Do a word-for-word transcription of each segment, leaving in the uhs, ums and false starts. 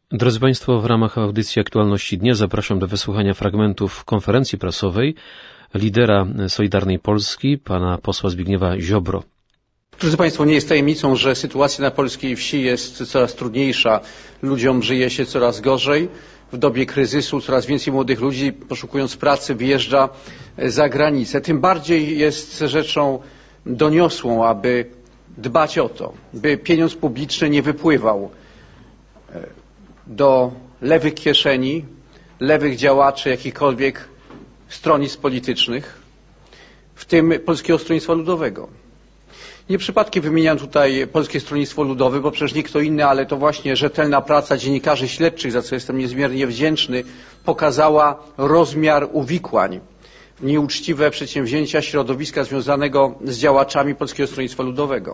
Drodzy Państwo, w ramach audycji Aktualności Dnia zapraszam do wysłuchania fragmentów konferencji prasowej lidera Solidarnej Polski, pana posła Zbigniewa Ziobro. Drodzy Państwo, nie jest tajemnicą, że sytuacja na polskiej wsi jest coraz trudniejsza. Ludziom żyje się coraz gorzej. W dobie kryzysu coraz więcej młodych ludzi, poszukując pracy, wyjeżdża za granicę. Tym bardziej jest rzeczą doniosłą, aby dbać o to, by pieniądz publiczny nie wypływał do lewych kieszeni, lewych działaczy jakichkolwiek stronnictw politycznych, w tym Polskiego Stronnictwa Ludowego. Nie przypadkiem wymieniam tutaj Polskie Stronnictwo Ludowe, bo przecież nie kto inny, ale to właśnie rzetelna praca dziennikarzy śledczych, za co jestem niezmiernie wdzięczny, pokazała rozmiar uwikłań w nieuczciwe przedsięwzięcia środowiska związanego z działaczami Polskiego Stronnictwa Ludowego.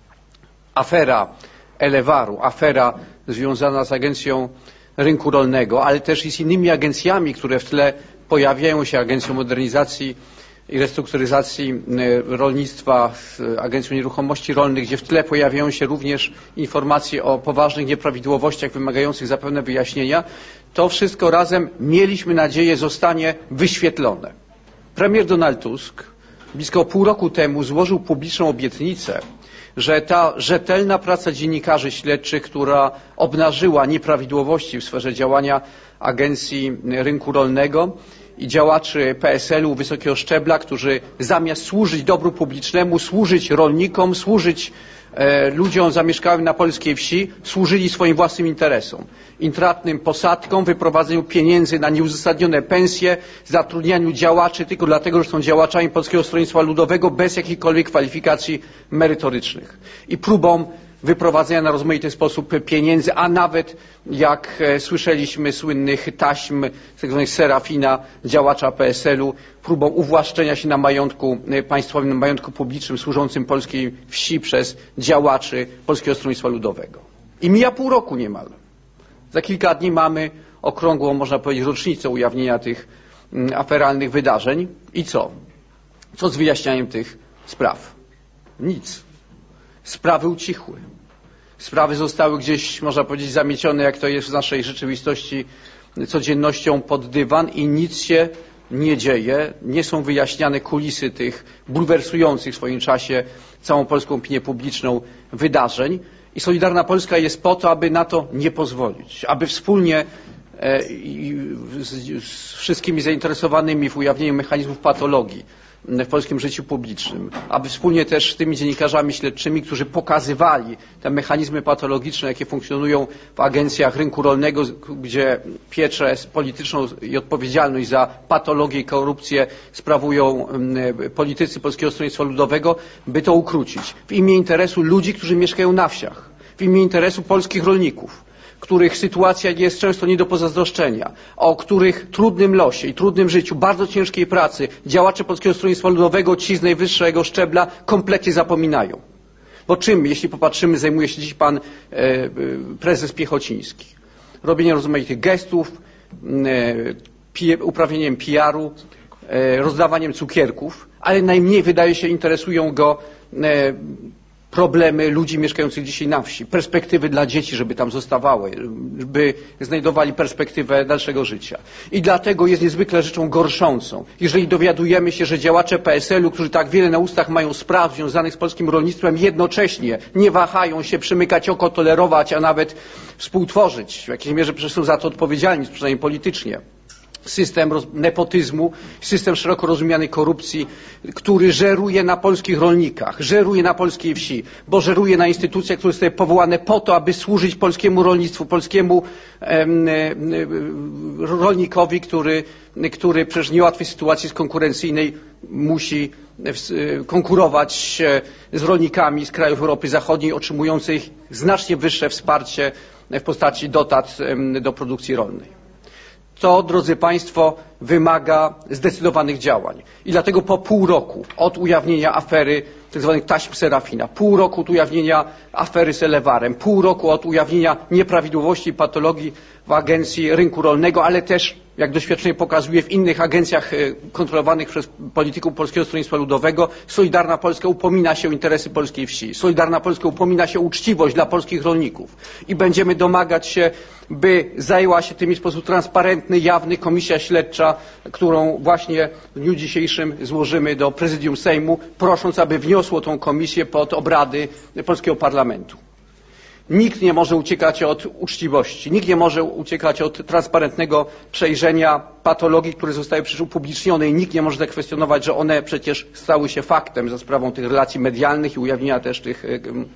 Afera Elewaru, afera związana z Agencją Rynku Rolnego, ale też i z innymi agencjami, które w tle pojawiają się, Agencją Modernizacji i Restrukturyzacji Rolnictwa, Agencją Nieruchomości Rolnych, gdzie w tle pojawiają się również informacje o poważnych nieprawidłowościach wymagających zapewne wyjaśnienia. To wszystko razem, mieliśmy nadzieję, zostanie wyświetlone. Premier Donald Tusk blisko pół roku temu złożył publiczną obietnicę, że ta rzetelna praca dziennikarzy śledczych, która obnażyła nieprawidłowości w sferze działania Agencji Rynku Rolnego i działaczy P S L u wysokiego szczebla, którzy zamiast służyć dobru publicznemu, służyć rolnikom, służyć e, ludziom zamieszkałym na polskiej wsi, służyli swoim własnym interesom. Intratnym posadkom, wyprowadzeniu pieniędzy na nieuzasadnione pensje, zatrudnianiu działaczy tylko dlatego, że są działaczami Polskiego Stronnictwa Ludowego bez jakichkolwiek kwalifikacji merytorycznych. I próbą wyprowadzenia na rozmaity sposób pieniędzy, a nawet, jak e, słyszeliśmy, słynnych taśm tzw. Serafina, działacza P S L u, próbą uwłaszczenia się na majątku e, państwowym, na majątku publicznym służącym polskiej wsi przez działaczy Polskiego Stronnictwa Ludowego. I mija pół roku niemal. Za kilka dni mamy okrągłą, można powiedzieć, rocznicę ujawnienia tych mm, aferalnych wydarzeń. I co? Co z wyjaśnianiem tych spraw? Nic. Sprawy ucichły. Sprawy zostały gdzieś, można powiedzieć, zamiecione, jak to jest w naszej rzeczywistości, codziennością pod dywan i nic się nie dzieje. Nie są wyjaśniane kulisy tych bulwersujących w swoim czasie całą polską opinię publiczną wydarzeń. I Solidarna Polska jest po to, aby na to nie pozwolić. Aby wspólnie e, z, z wszystkimi zainteresowanymi w ujawnieniu mechanizmów patologii w polskim życiu publicznym, aby wspólnie też z tymi dziennikarzami śledczymi, którzy pokazywali te mechanizmy patologiczne, jakie funkcjonują w agencjach rynku rolnego, gdzie pieczę polityczną i odpowiedzialność za patologię i korupcję sprawują politycy Polskiego Stronnictwa Ludowego, by to ukrócić. W imię interesu ludzi, którzy mieszkają na wsiach, w imię interesu polskich rolników, których sytuacja jest często nie do pozazdroszczenia, o których trudnym losie i trudnym życiu, bardzo ciężkiej pracy działacze Polskiego Stronnictwa Ludowego, ci z najwyższego szczebla, kompletnie zapominają. Bo czym, jeśli popatrzymy, zajmuje się dziś pan e, prezes Piechociński? Robieniem rozmaitych gestów, e, uprawieniem P R u, e, rozdawaniem cukierków, ale najmniej, wydaje się, interesują go e, problemy ludzi mieszkających dzisiaj na wsi, perspektywy dla dzieci, żeby tam zostawały, by znajdowali perspektywę dalszego życia. I dlatego jest niezwykle rzeczą gorszącą, jeżeli dowiadujemy się, że działacze P S L u, którzy tak wiele na ustach mają spraw związanych z polskim rolnictwem, jednocześnie nie wahają się przymykać oko, tolerować, a nawet współtworzyć. W jakiejś mierze przecież są za to odpowiedzialni, przynajmniej politycznie. System nepotyzmu, system szeroko rozumianej korupcji, który żeruje na polskich rolnikach, żeruje na polskiej wsi, bo żeruje na instytucjach, które zostały powołane po to, aby służyć polskiemu rolnictwu, polskiemu em, em, rolnikowi, który, który przecież w niełatwej sytuacji konkurencyjnej musi konkurować z rolnikami z krajów Europy Zachodniej, otrzymujących znacznie wyższe wsparcie w postaci dotat do produkcji rolnej. To, drodzy Państwo, wymaga zdecydowanych działań. I dlatego po pół roku od ujawnienia afery tzw. taśm Serafina, pół roku od ujawnienia afery z Elewarrem, pół roku od ujawnienia nieprawidłowości i patologii w Agencji Rynku Rolnego, ale też, jak doświadczenie pokazuje, w innych agencjach kontrolowanych przez polityków Polskiego Stronnictwa Ludowego, Solidarna Polska upomina się o interesy polskiej wsi. Solidarna Polska upomina się o uczciwość dla polskich rolników i będziemy domagać się, by zajęła się tym w sposób transparentny, jawny komisja śledcza, którą właśnie w dniu dzisiejszym złożymy do Prezydium Sejmu, prosząc, aby wniosło tą komisję pod obrady polskiego parlamentu. Nikt nie może uciekać od uczciwości, nikt nie może uciekać od transparentnego przejrzenia patologii, które zostały przecież upublicznione i nikt nie może zakwestionować, że one przecież stały się faktem za sprawą tych relacji medialnych i ujawnienia też tych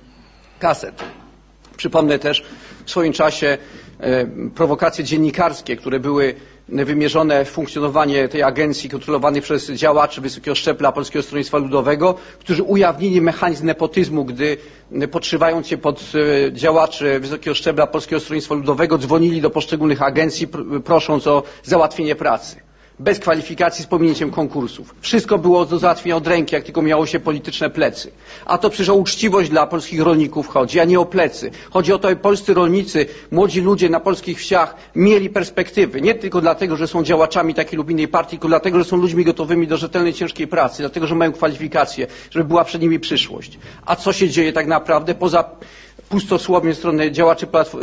kaset. Przypomnę też w swoim czasie prowokacje dziennikarskie, które były wymierzone w funkcjonowanie tej agencji kontrolowanej przez działaczy wysokiego szczebla Polskiego Stronnictwa Ludowego, którzy ujawnili mechanizm nepotyzmu, gdy podszywając się pod działaczy wysokiego szczebla Polskiego Stronnictwa Ludowego dzwonili do poszczególnych agencji, prosząc o załatwienie pracy. Bez kwalifikacji, z pominięciem konkursów. Wszystko było do załatwienia od ręki, jak tylko miało się polityczne plecy. A to przecież o uczciwość dla polskich rolników chodzi, a nie o plecy. Chodzi o to, aby polscy rolnicy, młodzi ludzie na polskich wsiach mieli perspektywy. Nie tylko dlatego, że są działaczami takiej lub innej partii, tylko dlatego, że są ludźmi gotowymi do rzetelnej, ciężkiej pracy, dlatego, że mają kwalifikacje, żeby była przed nimi przyszłość. A co się dzieje tak naprawdę poza pustosłowiem strony działaczy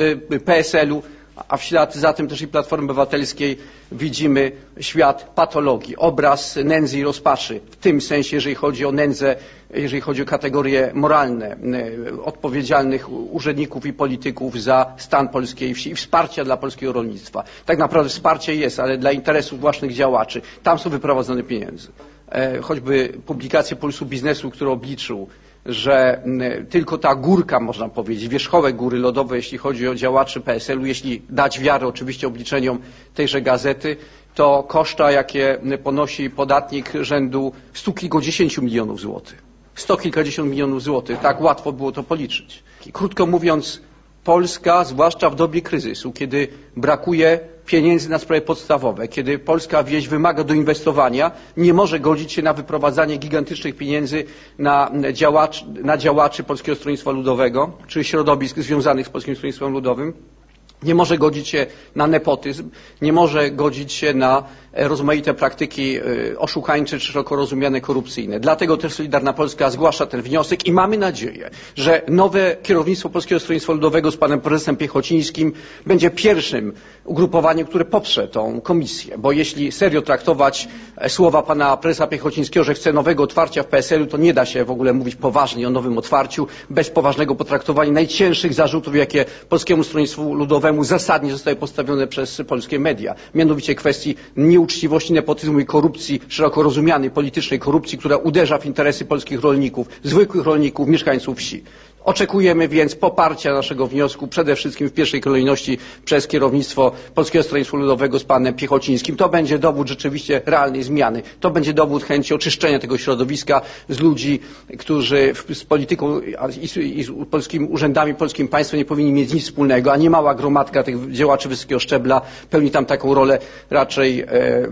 P S L u, a w ślad za tym też i Platformy Obywatelskiej widzimy świat patologii, obraz nędzy i rozpaczy. W tym sensie, jeżeli chodzi o nędzę, jeżeli chodzi o kategorie moralne odpowiedzialnych urzędników i polityków za stan polskiej wsi i wsparcia dla polskiego rolnictwa. Tak naprawdę wsparcie jest, ale dla interesów własnych działaczy. Tam są wyprowadzone pieniądze. Choćby publikacje Pulsu Biznesu, który obliczył, że tylko ta górka, można powiedzieć, wierzchołek góry lodowej, jeśli chodzi o działaczy P S L u, jeśli dać wiarę oczywiście obliczeniom tejże gazety, to koszta, jakie ponosi podatnik rzędu stu kilkudziesięciu milionów złotych. Sto kilkadziesiąt milionów złotych, tak łatwo było to policzyć. Krótko mówiąc, Polska, zwłaszcza w dobie kryzysu, kiedy brakuje pieniędzy na sprawy podstawowe, kiedy polska wieś wymaga doinwestowania, nie może godzić się na wyprowadzanie gigantycznych pieniędzy na działaczy, na działaczy Polskiego Stronnictwa Ludowego, czy środowisk związanych z Polskim Stronnictwem Ludowym. Nie może godzić się na nepotyzm, nie może godzić się na rozmaite praktyki oszukańcze czy szeroko rozumiane korupcyjne. Dlatego też Solidarna Polska zgłasza ten wniosek i mamy nadzieję, że nowe kierownictwo Polskiego Stronnictwa Ludowego z panem prezesem Piechocińskim będzie pierwszym ugrupowaniem, które poprze tą komisję, bo jeśli serio traktować słowa pana prezesa Piechocińskiego, że chce nowego otwarcia w P S L u, to nie da się w ogóle mówić poważnie o nowym otwarciu bez poważnego potraktowania najcięższych zarzutów, jakie Polskiemu Stronnictwu Ludowemu zasadnie zostały postawione przez polskie media, mianowicie kwestii nieuczciwości, nepotyzmu i korupcji, szeroko rozumianej politycznej korupcji, która uderza w interesy polskich rolników, zwykłych rolników, mieszkańców wsi. Oczekujemy więc poparcia naszego wniosku, przede wszystkim w pierwszej kolejności przez kierownictwo Polskiego Stronnictwa Ludowego z panem Piechocińskim. To będzie dowód rzeczywiście realnej zmiany. To będzie dowód chęci oczyszczenia tego środowiska z ludzi, którzy z polityką i z polskimi urzędami, polskim państwem nie powinni mieć nic wspólnego, a niemała gromadka tych działaczy wysokiego szczebla pełni tam taką rolę raczej e,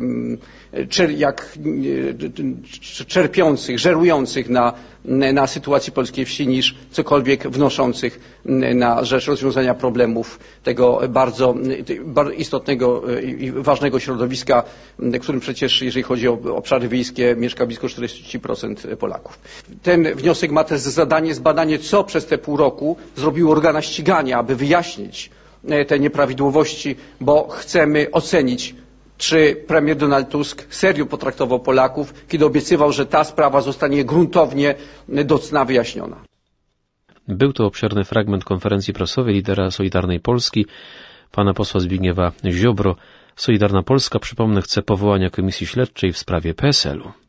jak czerpiących, żerujących na, na sytuacji polskiej wsi niż cokolwiek wnoszących na rzecz rozwiązania problemów tego bardzo, bardzo istotnego i ważnego środowiska, w którym przecież, jeżeli chodzi o obszary wiejskie, mieszka blisko czterdzieści procent Polaków. Ten wniosek ma też za zadanie zbadanie, co przez te pół roku zrobiły organa ścigania, aby wyjaśnić te nieprawidłowości, bo chcemy ocenić, czy premier Donald Tusk serio potraktował Polaków, kiedy obiecywał, że ta sprawa zostanie gruntownie do cna wyjaśniona. Był to obszerny fragment konferencji prasowej lidera Solidarnej Polski, pana posła Zbigniewa Ziobro. Solidarna Polska, przypomnę, chce powołania komisji śledczej w sprawie P S L u.